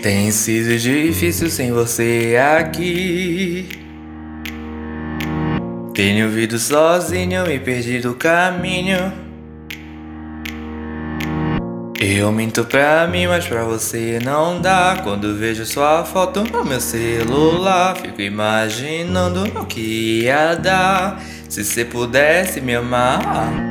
Tem sido difícil sem você aqui. Tenho vindo sozinho, me perdi do caminho. Eu minto pra mim, mas pra você não dá. Quando vejo sua foto no meu celular, fico imaginando o que ia dar se você pudesse me amar.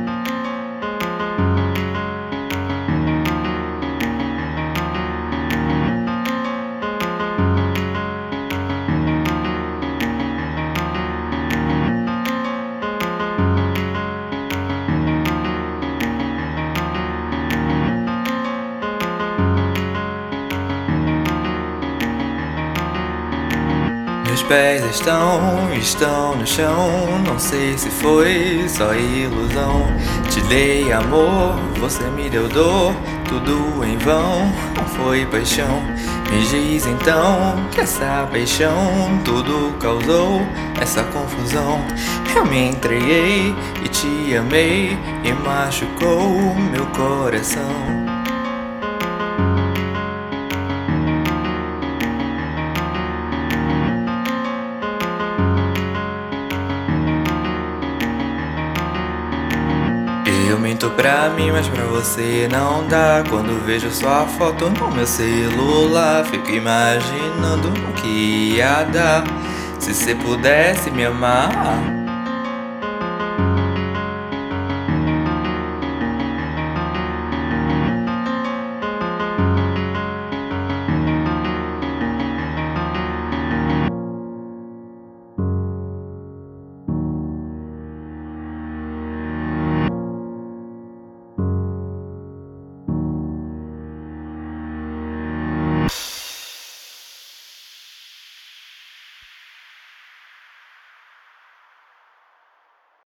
Meus pés estão no chão. Não sei se foi só ilusão. Te dei amor, você me deu dor. Tudo em vão, não foi paixão. Me diz então que essa paixão tudo causou essa confusão. Eu me entreguei e te amei e machucou meu coração. Eu minto pra mim, mas pra você não dá. Quando vejo sua foto no meu celular, fico imaginando o que ia dar se você pudesse me amar.